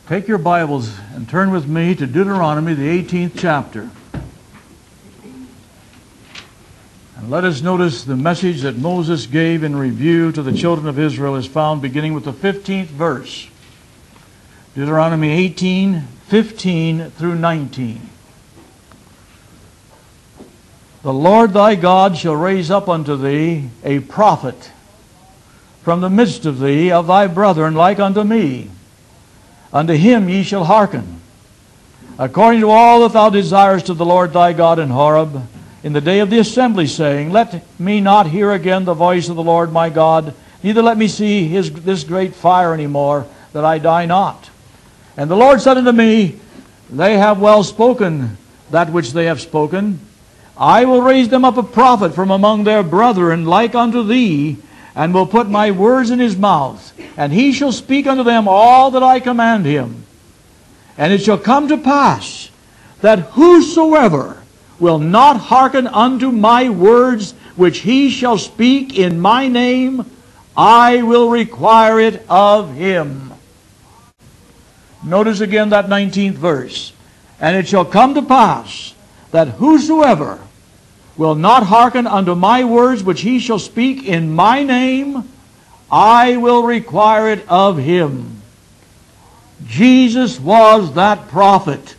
Take your Bibles and turn with me to Deuteronomy, the 18th chapter. And let us notice the message that Moses gave in review to the children of Israel is found beginning with the 15th verse. Deuteronomy 18, 15 through 19. The Lord thy God shall raise up unto thee a prophet from the midst of thee, of thy brethren, like unto me. Unto him ye shall hearken, according to all that thou desirest of the Lord thy God in Horeb, in the day of the assembly, saying, Let me not hear again the voice of the Lord my God, neither let me see this great fire any more, that I die not. And the Lord said unto me, They have well spoken that which they have spoken. I will raise them up a prophet from among their brethren, like unto thee, and will put my words in his mouth, and he shall speak unto them all that I command him. And it shall come to pass that whosoever will not hearken unto my words which he shall speak in my name, I will require it of him. Notice again that 19th verse. And it shall come to pass that whosoever will not hearken unto my words which he shall speak in my name, I will require it of him. Jesus was that prophet.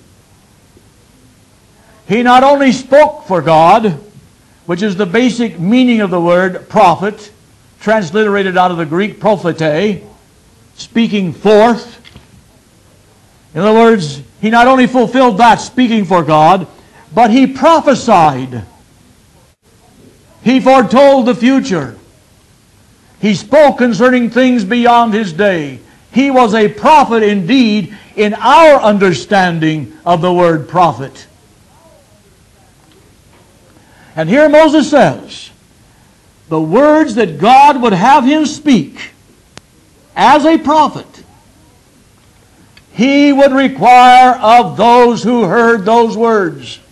He not only spoke for God, which is the basic meaning of the word prophet, transliterated out of the Greek prophete, speaking forth. In other words, he not only fulfilled that, speaking for God, but he prophesied. He foretold the future. He spoke concerning things beyond his day. He was a prophet indeed in our understanding of the word prophet. And here Moses says, the words that God would have him speak as a prophet, he would require of those who heard those words.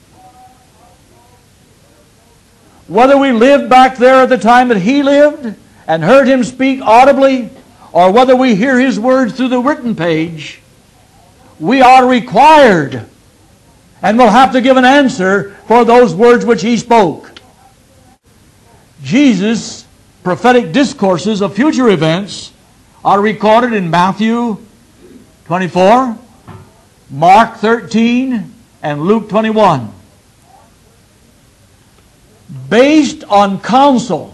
Whether we lived back there at the time that he lived and heard him speak audibly, or whether we hear his words through the written page, we are required and will have to give an answer for those words which he spoke. Jesus' prophetic discourses of future events are recorded in Matthew 24, Mark 13, and Luke 21. Based on counsel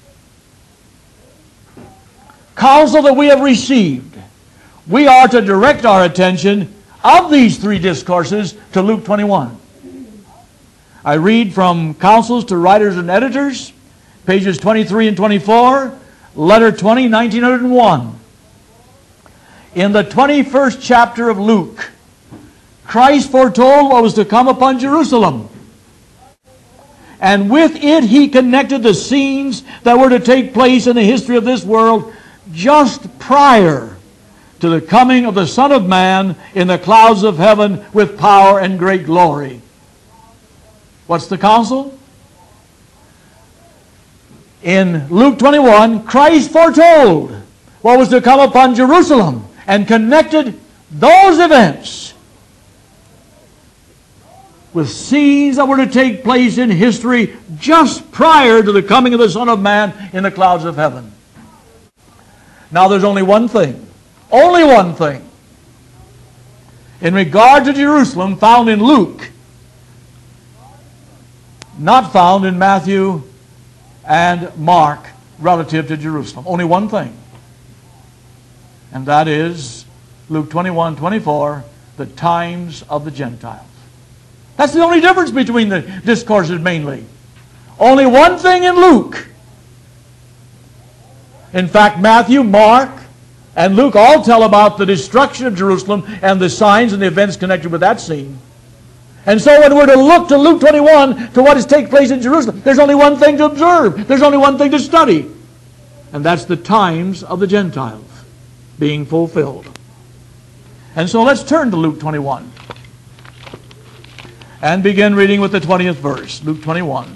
that we have received, we are to direct our attention of these three discourses to Luke 21. I read from Counsels to Writers and Editors, pages 23 and 24, letter 20, 1901. In the 21st chapter of Luke, Christ foretold what was to come upon Jerusalem. And with it he connected the scenes that were to take place in the history of this world just prior to the coming of the Son of Man in the clouds of heaven with power and great glory. What's the counsel? In Luke 21, Christ foretold what was to come upon Jerusalem and connected those events with scenes that were to take place in history just prior to the coming of the Son of Man in the clouds of heaven. Now there's only one thing in regard to Jerusalem found in Luke, not found in Matthew and Mark relative to Jerusalem. Only one thing. And that is Luke 21, 24, the times of the Gentiles. That's the only difference between the discourses mainly. Only one thing in Luke. In fact, Matthew, Mark, and Luke all tell about the destruction of Jerusalem and the signs and the events connected with that scene. And so when we're to look to Luke 21, to what is taking place in Jerusalem, there's only one thing to observe. There's only one thing to study. And that's the times of the Gentiles being fulfilled. And so let's turn to Luke 21. And begin reading with the 20th verse. Luke 21.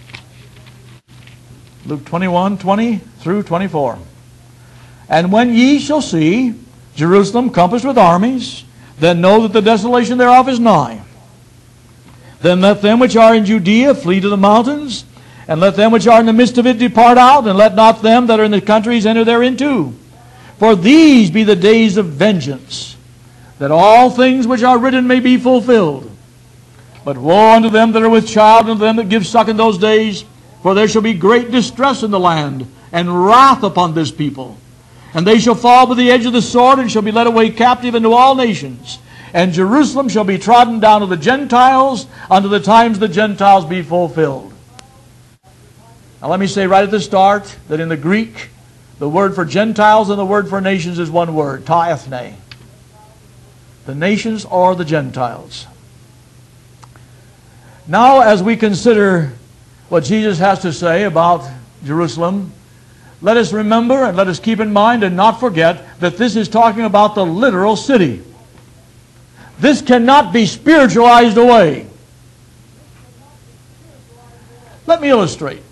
Luke 21, 20 through 24. And when ye shall see Jerusalem compassed with armies, then know that the desolation thereof is nigh. Then let them which are in Judea flee to the mountains, and let them which are in the midst of it depart out, and let not them that are in the countries enter thereinto. For these be the days of vengeance, that all things which are written may be fulfilled. But woe unto them that are with child, and to them that give suck in those days, for there shall be great distress in the land, and wrath upon this people. And they shall fall by the edge of the sword, and shall be led away captive into all nations. And Jerusalem shall be trodden down of the Gentiles, unto the times the Gentiles be fulfilled. Now let me say right at the start that in the Greek, the word for Gentiles and the word for nations is one word, ta ethne. The nations or the Gentiles. Now as we consider what Jesus has to say about Jerusalem, let us remember and let us keep in mind and not forget that this is talking about the literal city. This cannot be spiritualized away. Let me illustrate.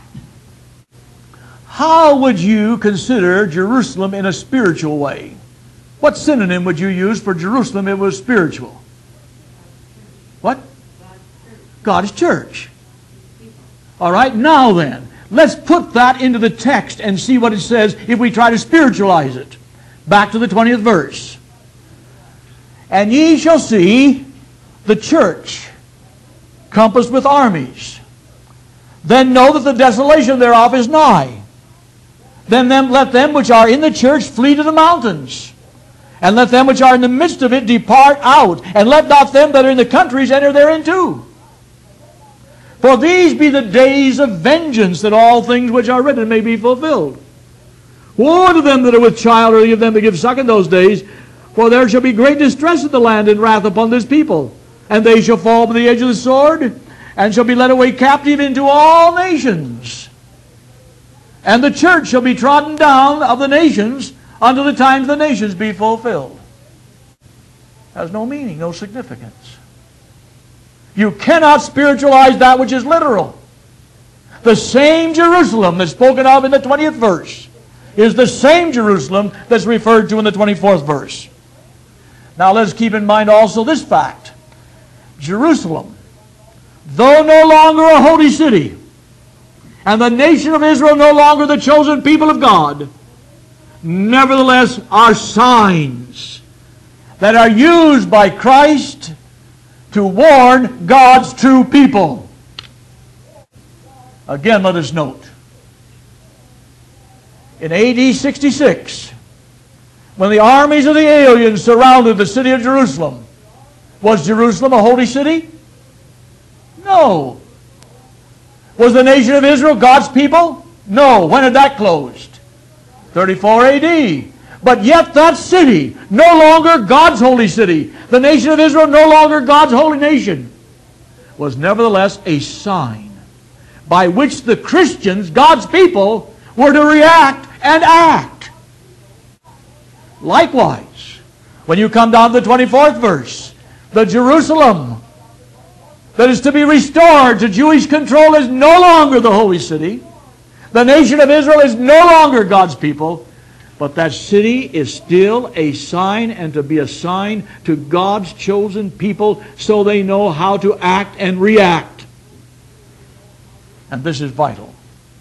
How would you consider Jerusalem in a spiritual way? What synonym would you use for Jerusalem if it was spiritual? What? God's church. All right, now then, let's put that into the text and see what it says if we try to spiritualize it. Back to the 20th verse. And ye shall see the church compassed with armies. Then know that the desolation thereof is nigh. Then let them which are in the church flee to the mountains. And let them which are in the midst of it depart out. And let not them that are in the countries enter thereinto. For these be the days of vengeance, that all things which are written may be fulfilled. Woe to them that are with child, or them that give suck in those days, for there shall be great distress in the land, and wrath upon this people. And they shall fall by the edge of the sword, and shall be led away captive into all nations. And the church shall be trodden down of the nations, until the times the nations be fulfilled. Has no meaning, no significance. You cannot spiritualize that which is literal. The same Jerusalem that's spoken of in the 20th verse is the same Jerusalem that's referred to in the 24th verse. Now let's keep in mind also this fact. Jerusalem, though no longer a holy city, and the nation of Israel no longer the chosen people of God, nevertheless are signs that are used by Christ to warn God's true people. Again, let us note. In AD 66, when the armies of the aliens surrounded the city of Jerusalem, was Jerusalem a holy city? No. Was the nation of Israel God's people? No. When had that closed? 34 AD. But yet that city, no longer God's holy city, the nation of Israel no longer God's holy nation, was nevertheless a sign by which the Christians, God's people, were to react and act. Likewise, when you come down to the 24th verse, the Jerusalem that is to be restored to Jewish control is no longer the holy city. The nation of Israel is no longer God's people. But that city is still a sign, and to be a sign to God's chosen people so they know how to act and react. And this is vital.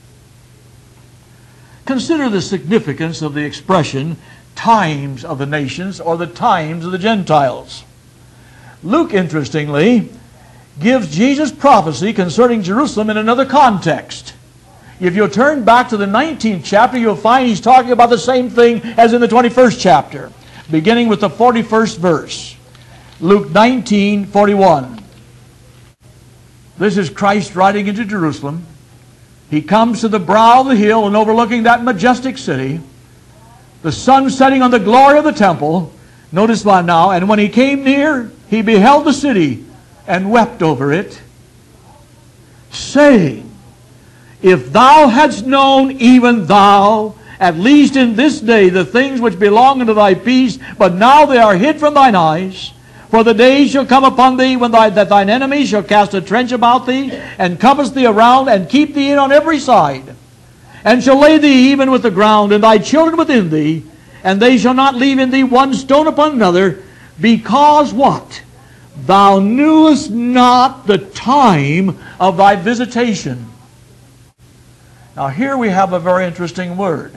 Consider the significance of the expression times of the nations, or the times of the Gentiles. Luke, interestingly, gives Jesus' prophecy concerning Jerusalem in another context. If you'll turn back to the 19th chapter, you'll find he's talking about the same thing as in the 21st chapter, beginning with the 41st verse. Luke 19:41. This is Christ riding into Jerusalem. He comes to the brow of the hill and overlooking that majestic city, the sun setting on the glory of the temple. Notice by now, and when he came near, he beheld the city and wept over it, saying, If thou hadst known, even thou, at least in this day, the things which belong unto thy peace, but now they are hid from thine eyes. For the days shall come upon thee when that thine enemies shall cast a trench about thee, and compass thee around, and keep thee in on every side, and shall lay thee even with the ground, and thy children within thee, and they shall not leave in thee one stone upon another, Because what? Thou knewest not the time of thy visitation. Now here we have a very interesting word.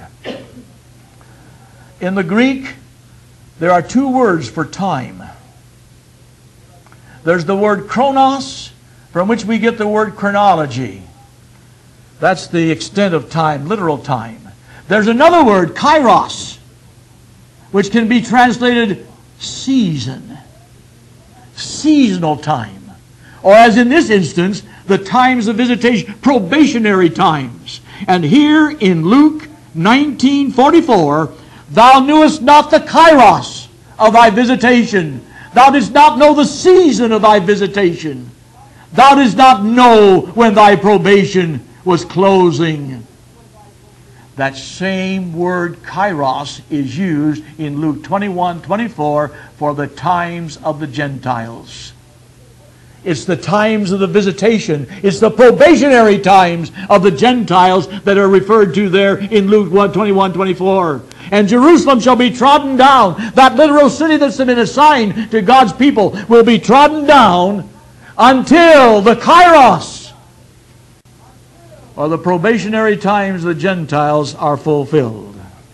In the Greek, there are two words for time. There's the word chronos, from which we get the word chronology. That's the extent of time, literal time. There's another word, kairos, which can be translated season, seasonal time. Or as in this instance, the times of visitation, probationary times. And here in Luke 19:44, thou knewest not the kairos of thy visitation. Thou didst not know the season of thy visitation. Thou didst not know when thy probation was closing. That same word kairos is used in Luke 21:24 for the times of the Gentiles. It's the times of the visitation. It's the probationary times of the Gentiles that are referred to there in Luke 21:24. And Jerusalem shall be trodden down. That literal city that's been assigned to God's people will be trodden down until the kairos, or the probationary times of the Gentiles, are fulfilled.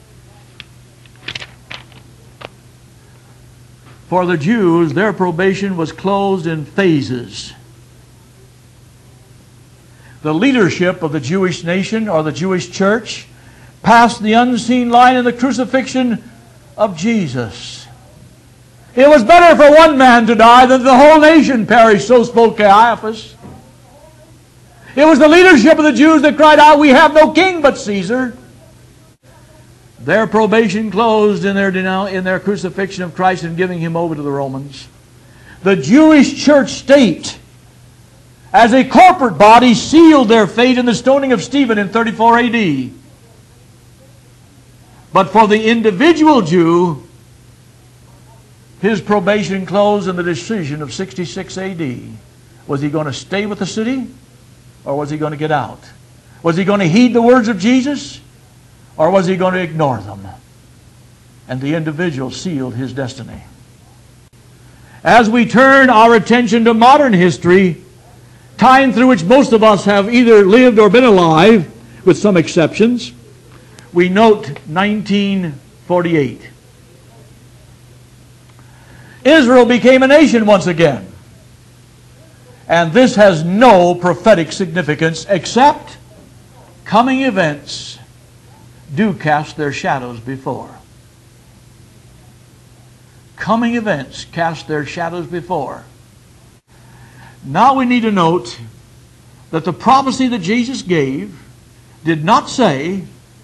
For the Jews, their probation was closed in phases. The leadership of the Jewish nation, or the Jewish church, passed the unseen line in the crucifixion of Jesus. It was better for one man to die than the whole nation perish, so spoke Caiaphas. It was the leadership of the Jews that cried out, we have no king but Caesar. Their probation closed in their crucifixion of Christ and giving Him over to the Romans. The Jewish church state, as a corporate body, sealed their fate in the stoning of Stephen in 34 AD. But for the individual Jew, his probation closed in the decision of 66 AD. Was he going to stay with the city, or was he going to get out? Was he going to heed the words of Jesus, or was he going to ignore them? And the individual sealed his destiny. As we turn our attention to modern history, time through which most of us have either lived or been alive, with some exceptions, we note 1948. Israel became a nation once again. And this has no prophetic significance except coming events do cast their shadows before. Coming events cast their shadows before. Now we need to note that the prophecy that Jesus gave did not say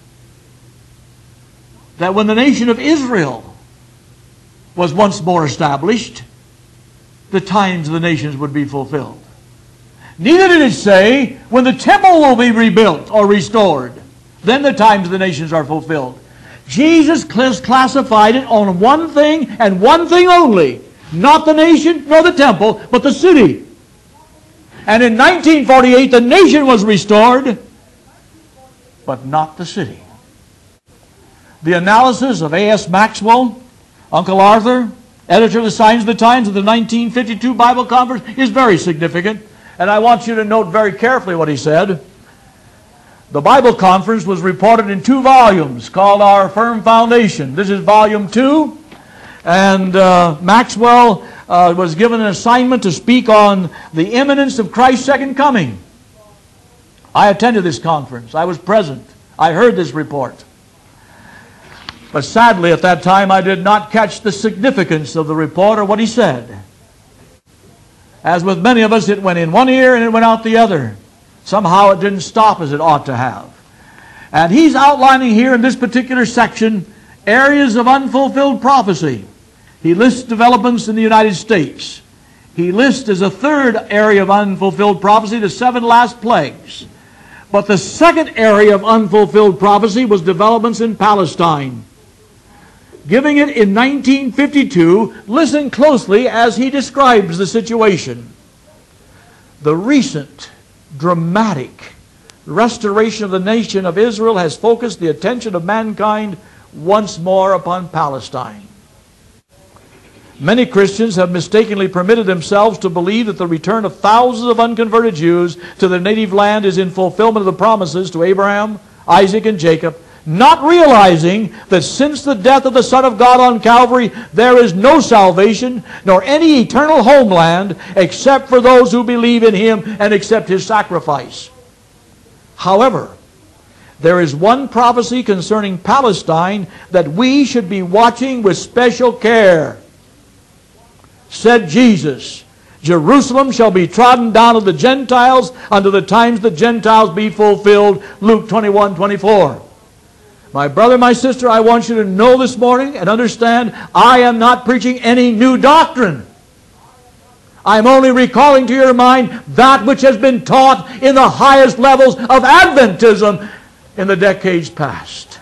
that when the nation of Israel was once more established, the times of the nations would be fulfilled. Neither did it say when the temple will be rebuilt or restored, then the times of the nations are fulfilled. Jesus classified it on one thing and one thing only. Not the nation nor the temple, but the city. And in 1948 the nation was restored, but not the city. The analysis of A.S. Maxwell, Uncle Arthur, editor of the Signs of the Times of the 1952 Bible Conference, is very significant. And I want you to note very carefully what he said. The Bible Conference was reported in 2 volumes called Our Firm Foundation. This is volume 2. And Maxwell was given an assignment to speak on the imminence of Christ's second coming. I attended this conference. I was present. I heard this report. But sadly, at that time, I did not catch the significance of the report or what he said. As with many of us, it went in one ear and it went out the other. Somehow it didn't stop as it ought to have. And he's outlining here in this particular section areas of unfulfilled prophecy. He lists developments in the United States. He lists as a third area of unfulfilled prophecy the 7 last plagues. But the second area of unfulfilled prophecy was developments in Palestine. Giving it in 1952, listen closely as he describes the situation. The recent dramatic restoration of the nation of Israel has focused the attention of mankind once more upon Palestine. Many Christians have mistakenly permitted themselves to believe that the return of thousands of unconverted Jews to their native land is in fulfillment of the promises to Abraham, Isaac, and Jacob, not realizing that since the death of the Son of God on Calvary, there is no salvation, nor any eternal homeland, except for those who believe in Him and accept His sacrifice. However, there is one prophecy concerning Palestine that we should be watching with special care. Said Jesus, Jerusalem shall be trodden down of the Gentiles unto the times the Gentiles be fulfilled. Luke 21:24. My brother, my sister, I want you to know this morning and understand I am not preaching any new doctrine. I am only recalling to your mind that which has been taught in the highest levels of Adventism in the decades past.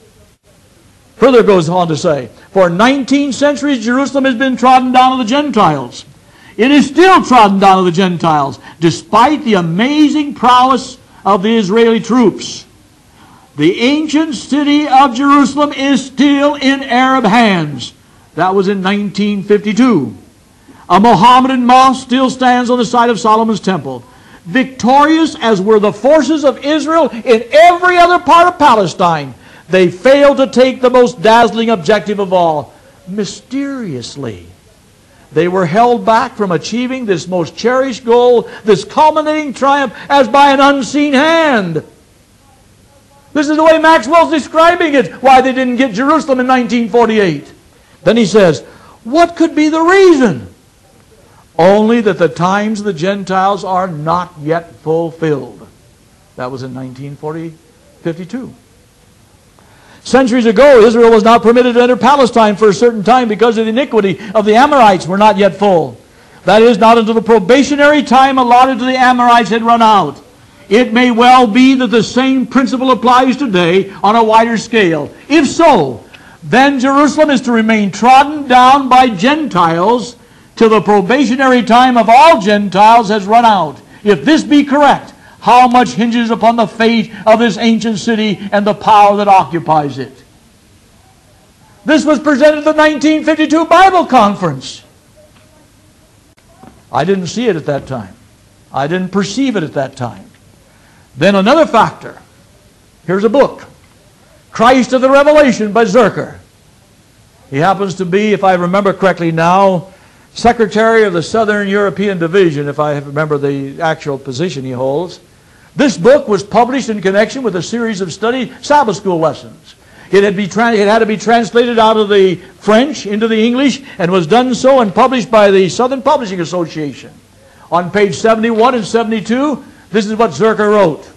Further goes on to say, for 19 centuries Jerusalem has been trodden down of the Gentiles. It is still trodden down of the Gentiles, despite the amazing prowess of the Israeli troops. The ancient city of Jerusalem is still in Arab hands. That was in 1952. A Mohammedan mosque still stands on the site of Solomon's temple. Victorious as were the forces of Israel in every other part of Palestine, they failed to take the most dazzling objective of all. Mysteriously, they were held back from achieving this most cherished goal, this culminating triumph, as by an unseen hand. This is the way Maxwell's describing it, why they didn't get Jerusalem in 1948. Then he says, what could be the reason? Only that the times of the Gentiles are not yet fulfilled. That was in 1952. Centuries ago, Israel was not permitted to enter Palestine for a certain time because of the iniquity of the Amorites were not yet full. That is, not until the probationary time allotted to the Amorites had run out. It may well be that the same principle applies today on a wider scale. If so, then Jerusalem is to remain trodden down by Gentiles till the probationary time of all Gentiles has run out. If this be correct, how much hinges upon the fate of this ancient city and the power that occupies it? This was presented at the 1952 Bible Conference. I didn't see it at that time. I didn't perceive it at that time. Then another factor. Here's a book. Christ of the Revelation by Zerker. He happens to be, if I remember correctly now, Secretary of the Southern European Division, if I remember the actual position he holds. This book was published in connection with a series of study Sabbath school lessons. It had to be translated out of the French into the English and was done so and published by the Southern Publishing Association. On page 71 and 72, this is what Zerker wrote.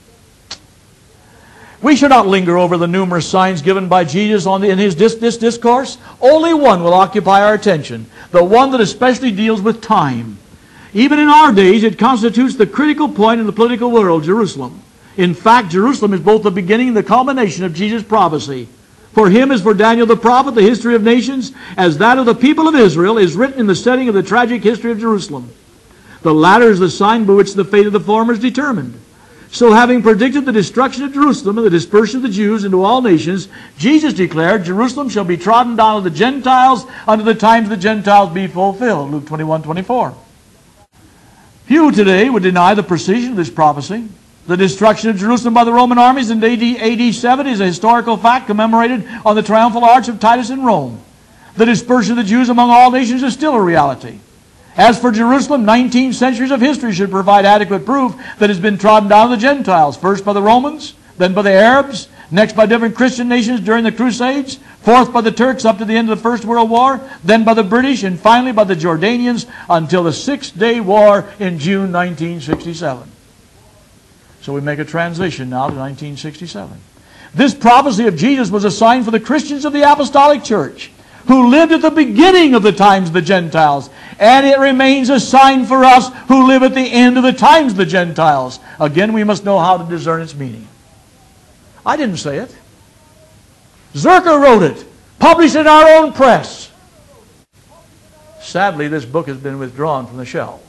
We should not linger over the numerous signs given by Jesus in his discourse. Only one will occupy our attention, the one that especially deals with time. Even in our days, it constitutes the critical point in the political world, Jerusalem. In fact, Jerusalem is both the beginning and the culmination of Jesus' prophecy. For him, as for Daniel the prophet, the history of nations, as that of the people of Israel, is written in the setting of the tragic history of Jerusalem. The latter is the sign by which the fate of the former is determined. So having predicted the destruction of Jerusalem and the dispersion of the Jews into all nations, Jesus declared, Jerusalem shall be trodden down of the Gentiles unto the times of the Gentiles be fulfilled. Luke 21:24. Few today would deny the precision of this prophecy. The destruction of Jerusalem by the Roman armies in AD 70 is a historical fact commemorated on the triumphal arch of Titus in Rome. The dispersion of the Jews among all nations is still a reality. As for Jerusalem, 19 centuries of history should provide adequate proof that it has been trodden down of the Gentiles, first by the Romans, then by the Arabs, next by different Christian nations during the Crusades, fourth by the Turks up to the end of the First World War, then by the British, and finally by the Jordanians until the Six-Day War in June 1967. So we make a transition now to 1967. This prophecy of Jesus was a sign for the Christians of the Apostolic Church, who lived at the beginning of the times of the Gentiles. And it remains a sign for us who live at the end of the times of the Gentiles. Again, we must know how to discern its meaning. I didn't say it. Zerker wrote it, published in our own press. Sadly, this book has been withdrawn from the shelves.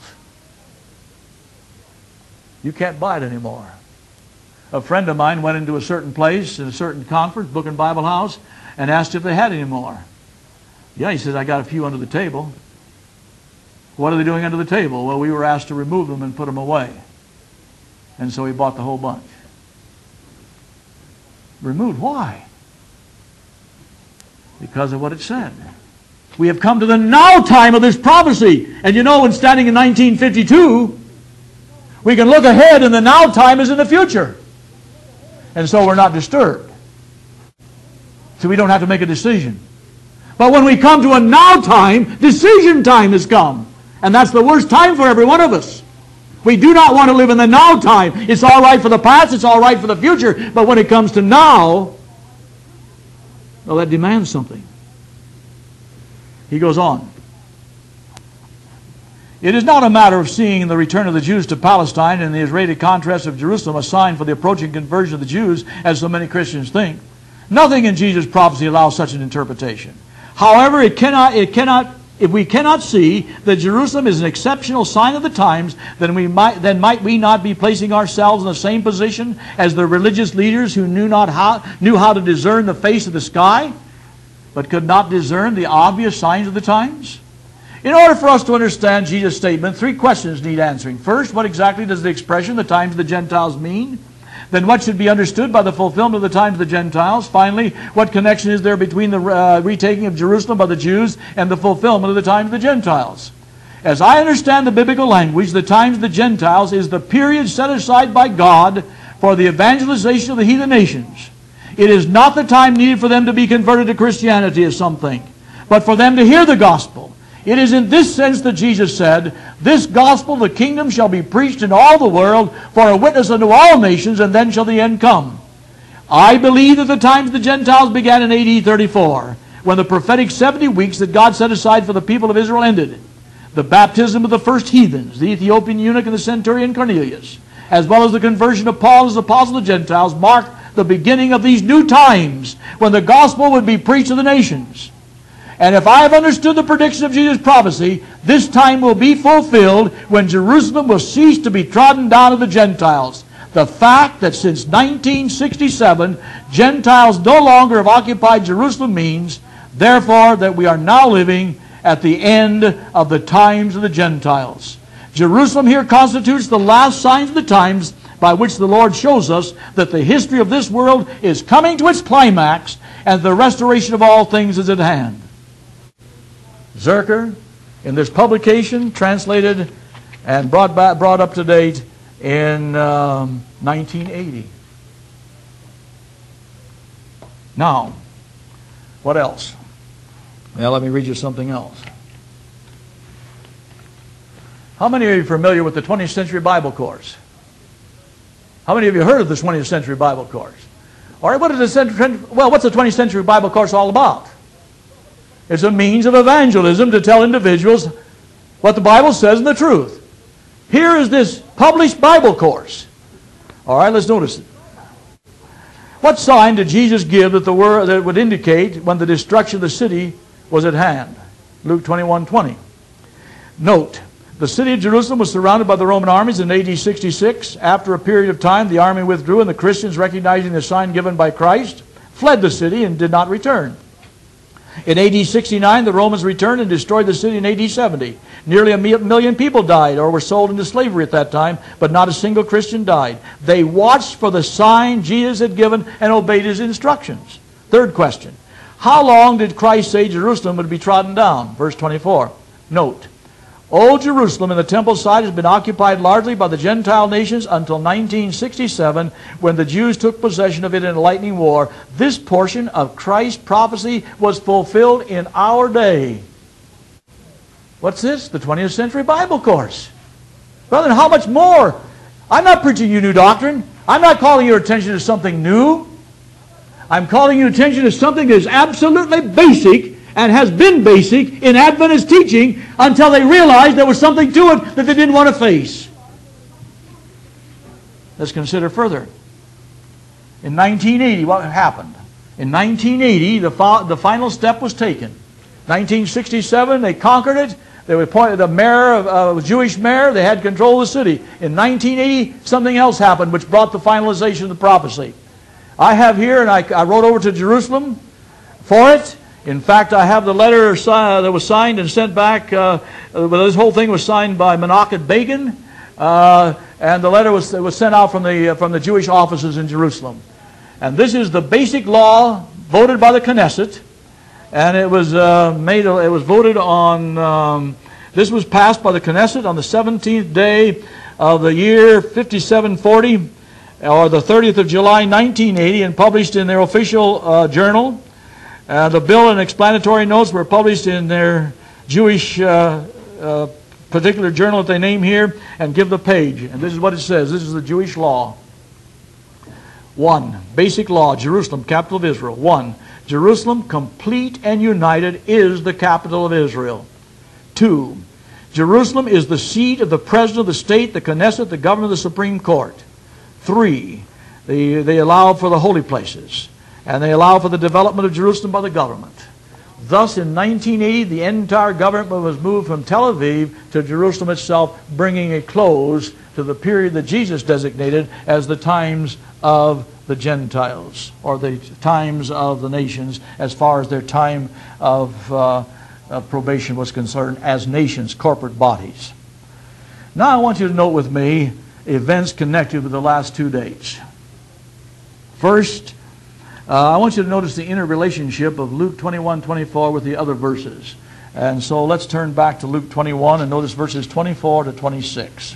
You can't buy it anymore. A friend of mine went into a certain place, in a certain conference, Book and Bible House, and asked if they had any more. Yeah, he says, I got a few under the table. What are they doing under the table? Well, we were asked to remove them and put them away. And so he bought the whole bunch. Removed. Why? Because of what it said. We have come to the now time of this prophecy. And you know, when standing in 1952, we can look ahead and the now time is in the future. And so we're not disturbed. So we don't have to make a decision. But when we come to a now time, decision time has come. And that's the worst time for every one of us. We do not want to live in the now time. It's all right for the past, it's all right for the future. But when it comes to now, well, that demands something. He goes on. It is not a matter of seeing the return of the Jews to Palestine and the Israeli contrast of Jerusalem a sign for the approaching conversion of the Jews, as so many Christians think. Nothing in Jesus' prophecy allows such an interpretation. However, if we cannot see that Jerusalem is an exceptional sign of the times, then might we not be placing ourselves in the same position as the religious leaders who knew how to discern the face of the sky, but could not discern the obvious signs of the times? In order for us to understand Jesus' statement, three questions need answering. First, what exactly does the expression, the times of the Gentiles, mean? Then what should be understood by the fulfillment of the times of the Gentiles? Finally, what connection is there between the retaking of Jerusalem by the Jews and the fulfillment of the times of the Gentiles? As I understand the biblical language, the times of the Gentiles is the period set aside by God for the evangelization of the heathen nations. It is not the time needed for them to be converted to Christianity, as some think, but for them to hear the gospel. It is in this sense that Jesus said, "This gospel, the kingdom, shall be preached in all the world for a witness unto all nations, and then shall the end come." I believe that the times of the Gentiles began in AD 34, when the prophetic 70 weeks that God set aside for the people of Israel ended. The baptism of the first heathens, the Ethiopian eunuch and the centurion Cornelius, as well as the conversion of Paul as apostle of the Gentiles, marked the beginning of these new times, when the gospel would be preached to the nations. And if I have understood the prediction of Jesus' prophecy, this time will be fulfilled when Jerusalem will cease to be trodden down of the Gentiles. The fact that since 1967, Gentiles no longer have occupied Jerusalem means, therefore, that we are now living at the end of the times of the Gentiles. Jerusalem here constitutes the last signs of the times by which the Lord shows us that the history of this world is coming to its climax and the restoration of all things is at hand. Zerker, in this publication, translated and brought up to date in 1980. Now, what else? Well, let me read you something else. How many of you are familiar with the 20th Century Bible Course? How many of you heard of the 20th Century Bible Course? All right, what's the 20th Century Bible Course all about? It's a means of evangelism to tell individuals what the Bible says and the truth. Here is this published Bible course. All right, let's notice it. What sign did Jesus give that would indicate when the destruction of the city was at hand? Luke 21:20. Note, the city of Jerusalem was surrounded by the Roman armies in AD 66. After a period of time, the army withdrew, and the Christians, recognizing the sign given by Christ, fled the city and did not return. In AD 69, the Romans returned and destroyed the city in AD 70. Nearly 1 million people died or were sold into slavery at that time, but not a single Christian died. They watched for the sign Jesus had given and obeyed his instructions. Third question, how long did Christ say Jerusalem would be trodden down? Verse 24. Note, Old Jerusalem and the temple site has been occupied largely by the Gentile nations until 1967, when the Jews took possession of it in a lightning war. This portion of Christ's prophecy was fulfilled in our day. What's this? The 20th Century Bible Course. Well, then how much more? I'm not preaching you new doctrine. I'm not calling your attention to something new. I'm calling your attention to something that is absolutely basic and has been basic in Adventist teaching until they realized there was something to it that they didn't want to face. Let's consider further. In 1980, what happened? In 1980, the final step was taken. 1967, they conquered it. They appointed the mayor, a Jewish mayor. They had control of the city. In 1980, something else happened which brought the finalization of the prophecy. I have here, and I rode over to Jerusalem for it, In fact, I have the letter that was signed and sent back. This whole thing was signed by Menachem Begin, and the letter was sent out from the Jewish offices in Jerusalem. And this is the basic law voted by the Knesset, and it was voted on. This was passed by the Knesset on the 17th day of the year 5740, or the 30th of July, 1980, and published in their official journal. The bill and explanatory notes were published in their Jewish particular journal that they name here, and give the page. And this is what it says. This is the Jewish law. 1. Basic law, Jerusalem, capital of Israel. 1. Jerusalem, complete and united, is the capital of Israel. 2. Jerusalem is the seat of the President of the state, the Knesset, the government of the Supreme Court. 3. They allow for the holy places, and they allow for the development of Jerusalem by the government. Thus, in 1980, the entire government was moved from Tel Aviv to Jerusalem itself, bringing a close to the period that Jesus designated as the times of the Gentiles, or the times of the nations, as far as their time of probation was concerned, as nations, corporate bodies. Now I want you to note with me events connected with the last 2 dates. First, I want you to notice the interrelationship of Luke 21:24 with the other verses. And so let's turn back to Luke 21 and notice verses 24 to 26.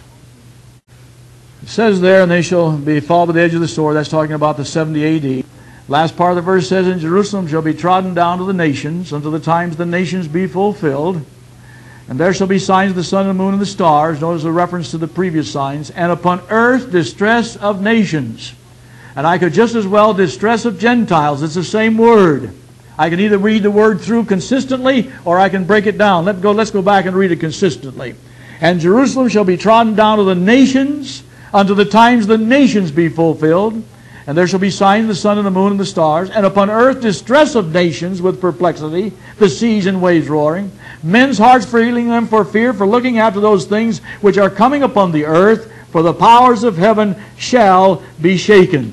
It says there, and they shall be fall by the edge of the sword. That's talking about the 70 A.D. Last part of the verse says, in Jerusalem shall be trodden down to the nations, until the times the nations be fulfilled. And there shall be signs of the sun and the moon and the stars. Notice a reference to the previous signs. And upon earth distress of nations. And I could just as well distress of Gentiles. It's the same word. I can either read the word through consistently, or I can break it down. Let's go back and read it consistently. And Jerusalem shall be trodden down to the nations, unto the times the nations be fulfilled. And there shall be signs of the sun and the moon and the stars. And upon earth distress of nations with perplexity, the seas and waves roaring. Men's hearts feeling them for fear, for looking after those things which are coming upon the earth. For the powers of heaven shall be shaken.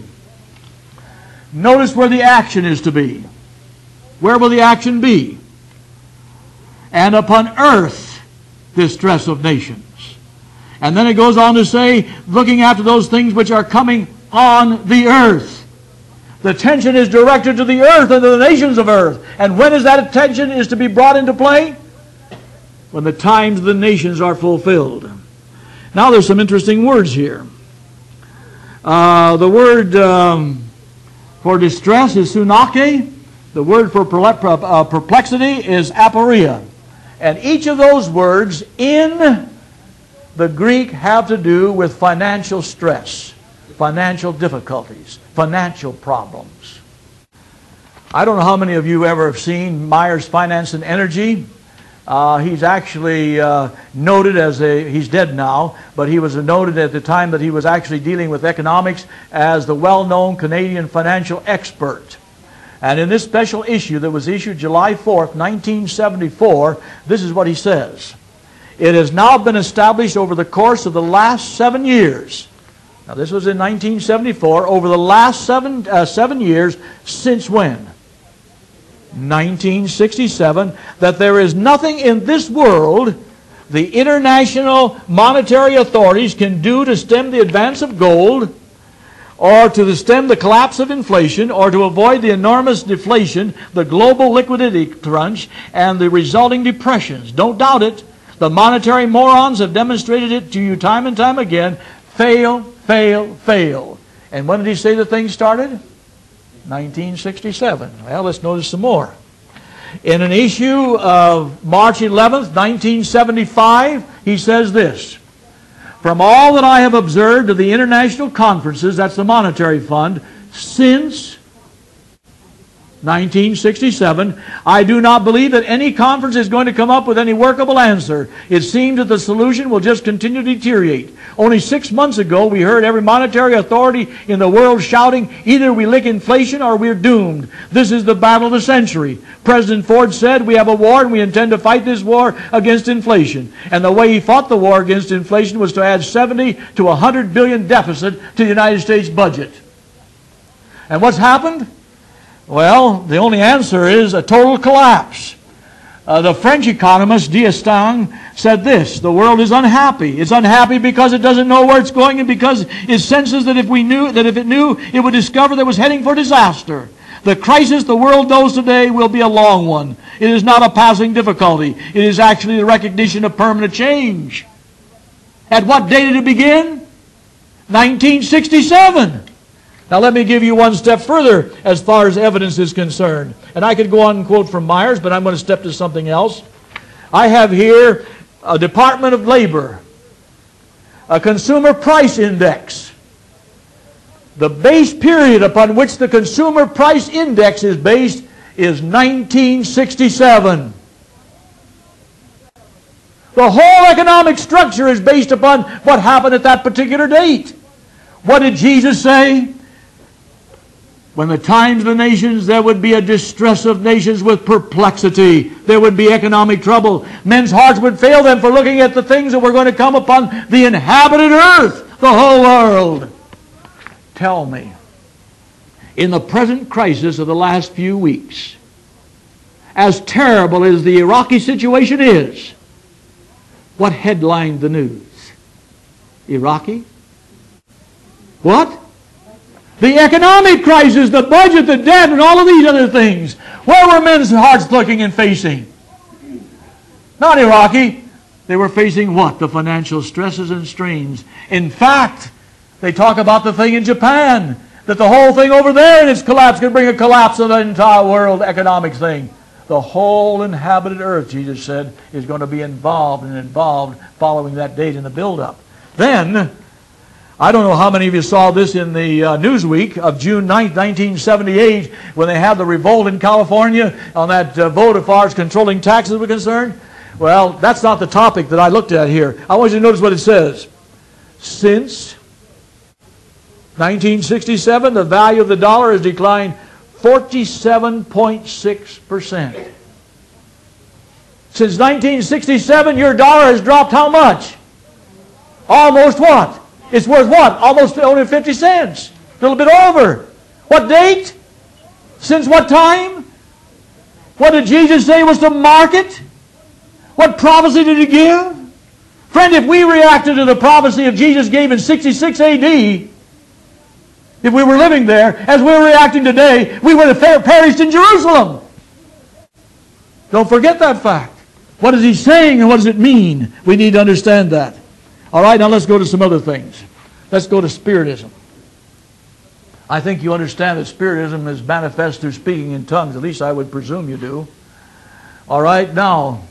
Notice where the action is to be. Where will the action be? And upon earth, distress of nations. And then it goes on to say, looking after those things which are coming on the earth. The attention is directed to the earth and to the nations of earth. And when is that attention is to be brought into play? When the times of the nations are fulfilled. Now there's some interesting words here. The word for distress is sunake. The word for perplexity is aporia. And each of those words in the Greek have to do with financial stress, financial difficulties, financial problems. I don't know how many of you ever have seen Myers Finance and Energy. He's actually noted as he's dead now, but he was noted at the time that he was actually dealing with economics as the well-known Canadian financial expert. And in this special issue that was issued July 4th, 1974, this is what he says. It has now been established over the course of the last 7 years. Now this was in 1974, over the last 7 years, since when? 1967, that there is nothing in this world the international monetary authorities can do to stem the advance of gold, or to stem the collapse of inflation, or to avoid the enormous deflation, the global liquidity crunch, and the resulting depressions. Don't doubt it. The monetary morons have demonstrated it to you time and time again. Fail, fail, fail. And when did he say the thing started? 1967. Well, let's notice some more. In an issue of March 11th, 1975, he says this. From all that I have observed of the international conferences, that's the Monetary Fund, since 1967, I do not believe that any conference is going to come up with any workable answer. It seems that the solution will just continue to deteriorate. Only 6 months ago, we heard every monetary authority in the world shouting, either we lick inflation or we're doomed. This is the battle of the century. President Ford said, we have a war and we intend to fight this war against inflation. And the way he fought the war against inflation was to add 70 to 100 billion deficit to the United States budget. And what's happened? Well, the only answer is a total collapse. The French economist D'Estaing said this: the world is unhappy. It's unhappy because it doesn't know where it's going, and because it senses that if it knew, it would discover that it was heading for disaster. The crisis the world knows today will be a long one. It is not a passing difficulty. It is actually the recognition of permanent change. At what date did it begin? 1967. Now let me give you one step further as far as evidence is concerned. And I could go on and quote from Myers, but I'm going to step to something else. I have here a Department of Labor, a Consumer Price Index. The base period upon which the Consumer Price Index is based is 1967. The whole economic structure is based upon what happened at that particular date. What did Jesus say? When the times of the nations, there would be a distress of nations with perplexity. There would be economic trouble. Men's hearts would fail them for looking at the things that were going to come upon the inhabited earth, the whole world. Tell me, in the present crisis of the last few weeks, as terrible as the Iraqi situation is, what headlined the news? Iraqi? What? The economic crisis, the budget, the debt, and all of these other things. Where were men's hearts looking and facing? Not Iraqi. They were facing what? The financial stresses and strains. In fact, they talk about the thing in Japan, that the whole thing over there in its collapse could bring a collapse of the entire world economic thing. The whole inhabited earth, Jesus said, is going to be involved following that date in the build-up. Then, I don't know how many of you saw this in the Newsweek of June 9th, 1978, when they had the revolt in California on that vote as far as controlling taxes were concerned. Well, that's not the topic that I looked at here. I want you to notice what it says. Since 1967, the value of the dollar has declined 47.6%. Since 1967, your dollar has dropped how much? Almost what? It's worth what? Almost only 50 cents. A little bit over. What date? Since what time? What did Jesus say was the market? What prophecy did he give? Friend, if we reacted to the prophecy of Jesus gave in 66 A.D., if we were living there, as we're reacting today, we would have perished in Jerusalem. Don't forget that fact. What is he saying and what does it mean? We need to understand that. All right, now let's go to some other things. Let's go to Spiritism. I think you understand that Spiritism is manifest through speaking in tongues. At least I would presume you do. All right, now,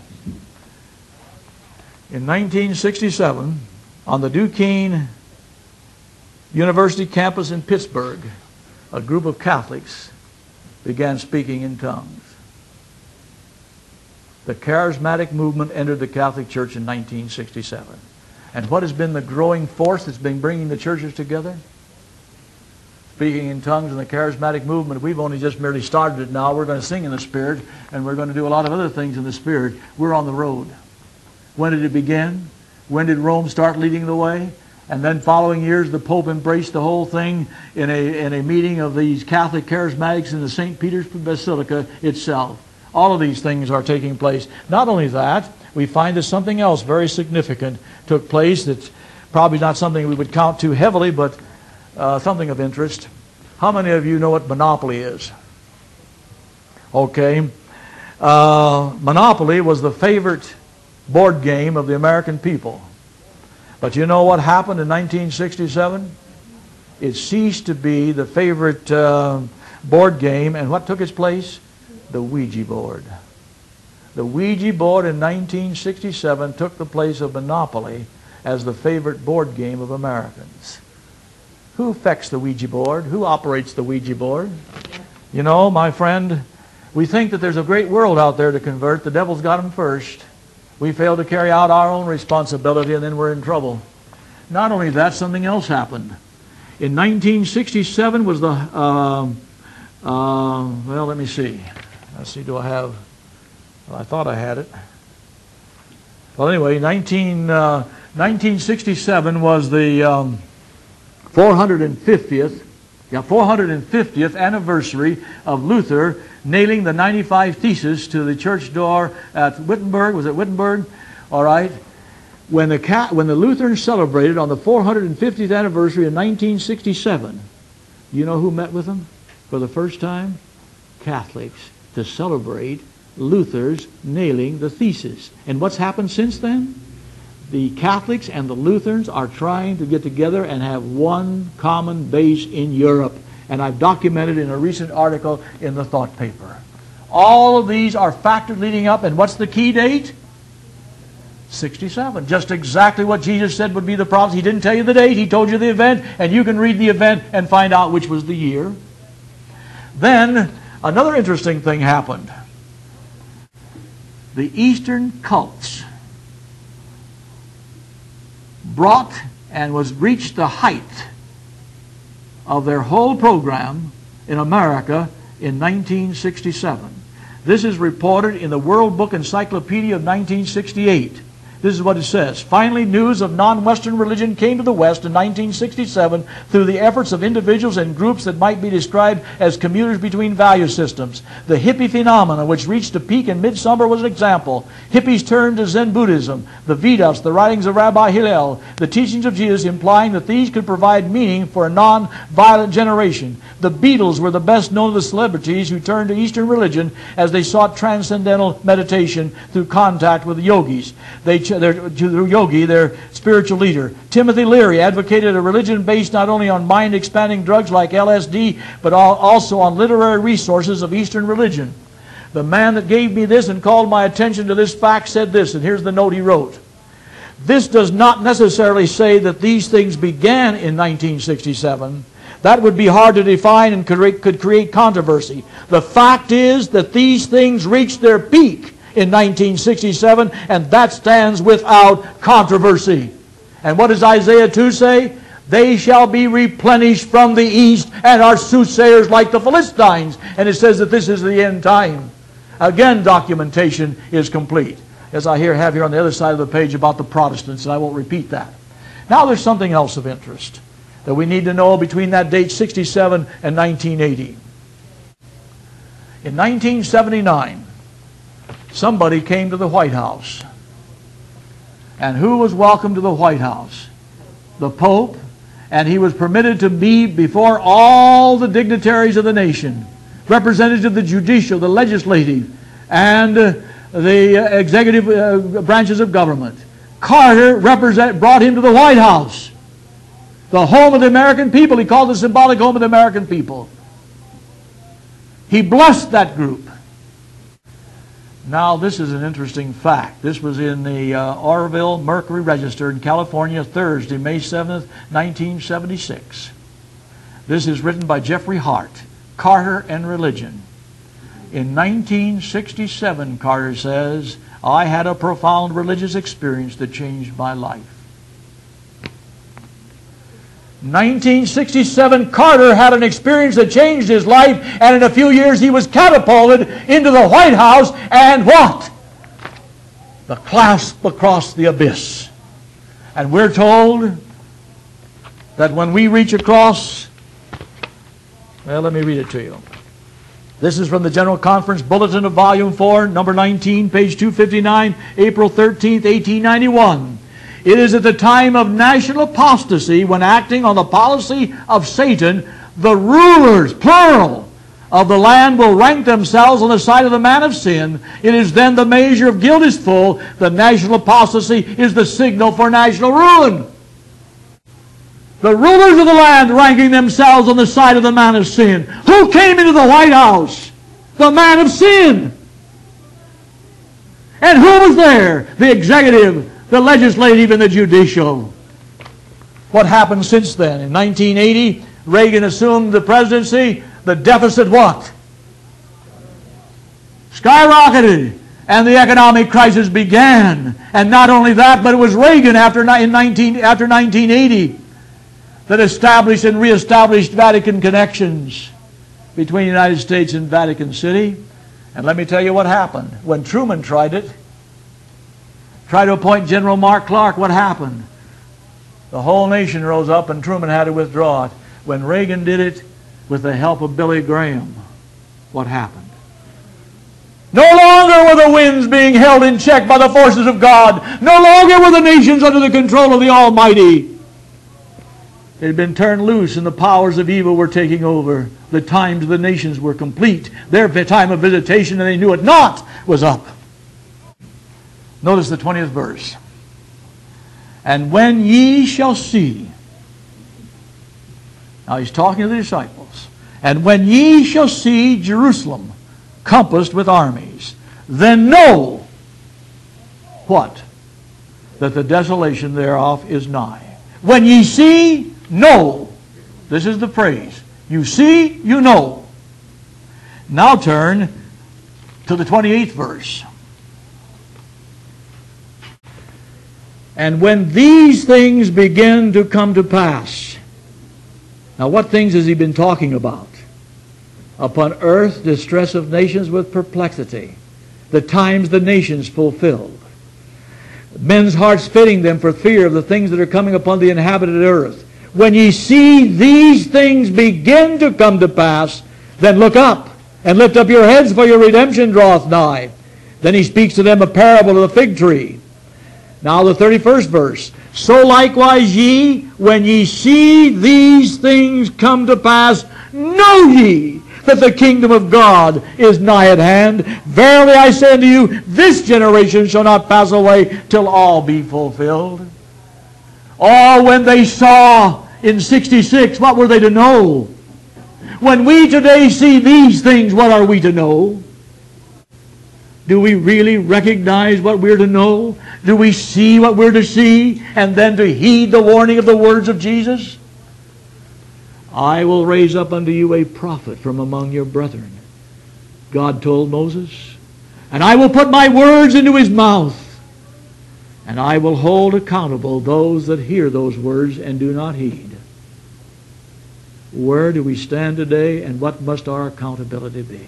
in 1967, on the Duquesne University campus in Pittsburgh, a group of Catholics began speaking in tongues. The charismatic movement entered the Catholic Church in 1967. And what has been the growing force that's been bringing the churches together? Speaking in tongues and the charismatic movement. We've only just merely started it now. We're going to sing in the Spirit, and we're going to do a lot of other things in the Spirit. We're on the road. When did it begin? When did Rome start leading the way? And then following years, the Pope embraced the whole thing in a meeting of these Catholic charismatics in the St. Peter's Basilica itself. All of these things are taking place. Not only that, we find that something else very significant took place that's probably not something we would count too heavily, but something of interest. How many of you know what Monopoly is? Okay. Monopoly was the favorite board game of the American people. But you know what happened in 1967? It ceased to be the favorite board game, and what took its place? The Ouija board. The Ouija board in 1967 took the place of Monopoly as the favorite board game of Americans. Who affects the Ouija board? Who operates the Ouija board? You know, my friend, we think that there's a great world out there to convert. The devil's got them first. We fail to carry out our own responsibility, and then we're in trouble. Not only that, something else happened. In 1967 was the, well, let me see. Let's see, do I have, well, I thought I had it. Well, anyway, 1967 was the 450th Yeah, 450th anniversary of Luther nailing the 95 Theses to the church door at Wittenberg. Was it Wittenberg? All right. When the Lutherans celebrated on the 450th anniversary in 1967, you know who met with them for the first time? Catholics, to celebrate Luther's nailing the thesis. And what's happened since then? The Catholics and the Lutherans are trying to get together and have one common base in Europe. And I've documented in a recent article in the Thought paper. All of these are factors leading up, and what's the key date? 67. Just exactly what Jesus said would be the prophecy. He didn't tell you the date, He told you the event, and you can read the event and find out which was the year. Then, another interesting thing happened. The Eastern cults brought and reached the height of their whole program in America in 1967. This is reported in the World Book Encyclopedia of 1968. This is what it says. Finally, news of non-Western religion came to the West in 1967 through the efforts of individuals and groups that might be described as commuters between value systems. The hippie phenomenon, which reached a peak in midsummer, was an example. Hippies turned to Zen Buddhism, the Vedas, the writings of Rabbi Hillel, the teachings of Jesus, implying that these could provide meaning for a non-violent generation. The Beatles were the best known of the celebrities who turned to Eastern religion as they sought transcendental meditation through contact with the yogis. Through Yogi, their spiritual leader. Timothy Leary advocated a religion based not only on mind-expanding drugs like LSD, but also on literary resources of Eastern religion. The man that gave me this and called my attention to this fact said this, and here's the note he wrote. This does not necessarily say that these things began in 1967. That would be hard to define and could create controversy. The fact is that these things reached their peak in 1967, and that stands without controversy. And what does Isaiah 2 say? They shall be replenished from the east and are soothsayers like the Philistines. And it says that this is the end time. Again, documentation is complete. As I have here on the other side of the page about the Protestants, and I won't repeat that. Now there's something else of interest that we need to know between that date 67 and 1980. In 1979, somebody came to the White House. And who was welcome to the White House? The Pope. And he was permitted to be before all the dignitaries of the nation, representatives of the judicial, the legislative, and the executive branches of government. Carter brought him to the White House, the home of the American people. He called it the symbolic home of the American people. He blessed that group. Now, this is an interesting fact. This was in the Orville Mercury Register in California, Thursday, May 7th, 1976. This is written by Jeffrey Hart, Carter and Religion. In 1967, Carter says, I had a profound religious experience that changed my life. 1967, Carter had an experience that changed his life, and in a few years he was catapulted into the White House, and what? The clasp across the abyss. And we're told that when we reach across, well, let me read it to you. This is from the General Conference Bulletin of Volume 4, number 19, page 259, April 13th, 1891. It is at the time of national apostasy, when acting on the policy of Satan, the rulers, plural, of the land will rank themselves on the side of the man of sin. It is then the measure of guilt is full. The national apostasy is the signal for national ruin. The rulers of the land ranking themselves on the side of the man of sin. Who came into the White House? The man of sin. And who was there? The executive, the legislative, and the judicial. What happened since then? In 1980, Reagan assumed the presidency. The deficit what? Skyrocketed. And the economic crisis began. And not only that, but it was Reagan after 1980 that established and reestablished Vatican connections between the United States and Vatican City. And let me tell you what happened. When Truman tried to appoint General Mark Clark, what happened? The whole nation rose up and Truman had to withdraw it. When Reagan did it, with the help of Billy Graham, what happened? No longer were the winds being held in check by the forces of God. No longer were the nations under the control of the Almighty. It had been turned loose and the powers of evil were taking over. The times of the nations were complete. Their time of visitation, and they knew it not, was up. Notice the 20th verse. And when ye shall see, now he's talking to the disciples, and when ye shall see Jerusalem compassed with armies, then know what? That the desolation thereof is nigh. When ye see, know. This is the phrase. You see, you know. Now turn to the 28th verse. And when these things begin to come to pass. Now what things has he been talking about? Upon earth, distress of nations with perplexity. The times the nations fulfilled. Men's hearts fitting them for fear of the things that are coming upon the inhabited earth. When ye see these things begin to come to pass, then look up and lift up your heads, for your redemption draweth nigh. Then he speaks to them a parable of the fig tree. Now the 31st verse. So likewise ye, when ye see these things come to pass, know ye that the kingdom of God is nigh at hand. Verily I say unto you, this generation shall not pass away till all be fulfilled. Oh, when they saw in 66, what were they to know? When we today see these things, what are we to know? Do we really recognize what we're to know? Do we see what we're to see? And then to heed the warning of the words of Jesus? I will raise up unto you a prophet from among your brethren, God told Moses. And I will put my words into his mouth. And I will hold accountable those that hear those words and do not heed. Where do we stand today, and what must our accountability be?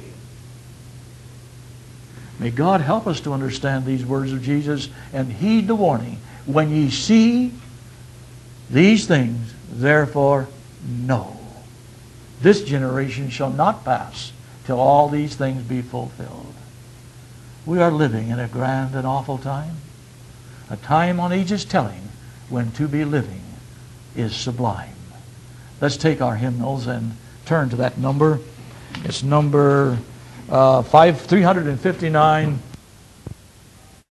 May God help us to understand these words of Jesus and heed the warning. When ye see these things, therefore know. This generation shall not pass till all these things be fulfilled. We are living in a grand and awful time. A time on age's telling when to be living is sublime. Let's take our hymnals and turn to that number. It's number 359.